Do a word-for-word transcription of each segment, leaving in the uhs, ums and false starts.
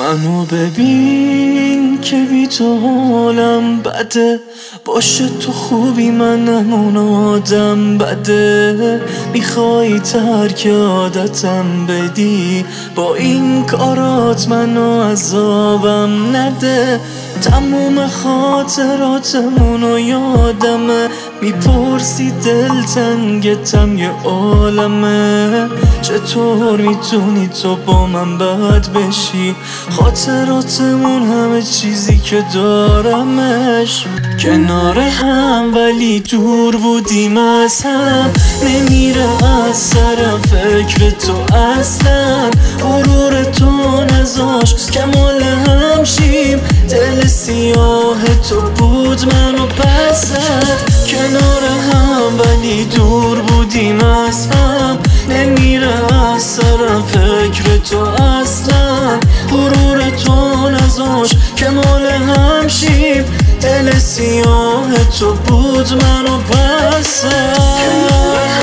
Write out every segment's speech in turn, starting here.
منو ببین که بی تو حالم بده، باشه تو خوبی منم اون آدم بده. میخوای ترک عادتم بدی، با این کارات منو عذابم نده. تموم خاطراتمونو یادمه، میپرسی دلتنگتم یه عالمه. چطور میتونی تو با من بد بشی؟ خاطراتمون همه چیزی که دارمش، کنار هم ولی دور بودیم از هم. نمیره از سرم فکر تو اصلا، غرور تو نذاش کمال هم شیم. دل سیاه تو بود منو پسد، کنار هم ولی دور بودیم از هم. نمیره از سرم فکر تو اصلا، غرور تو نذاش کمال هم شیم. دل سیاه تو بود منو پسد.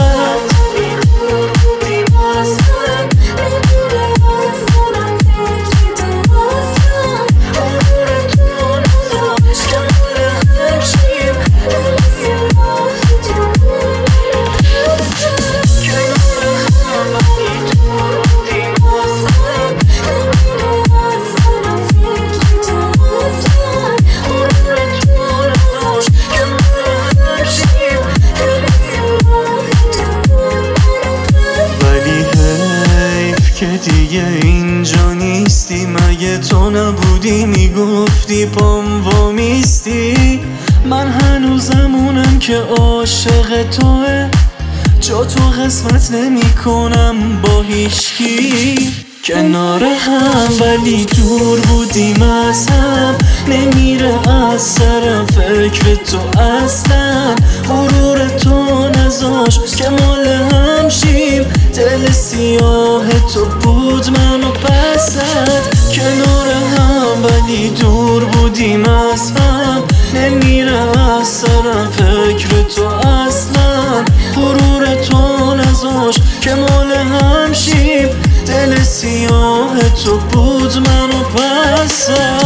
که دیگه اینجا نیستی، مگه تو نبودی میگفتی پام وامیستی؟ من هنوزمونم که عاشق توه، جا تو قسمت نمی کنم با هیچکی. کنار هم ولی دور بودیم از هم، نمیره از سرم فکر تو اصلا. غرور تو نذاش کمال هم شیم. دل سیاه تو بود منو پسد، کنار هم ولی دور بودیم از هم. نمیره از سرم فکر تو اصلا، غرور تو نذاش کمال هم شیم. دل سیاه تو بود منو پسد.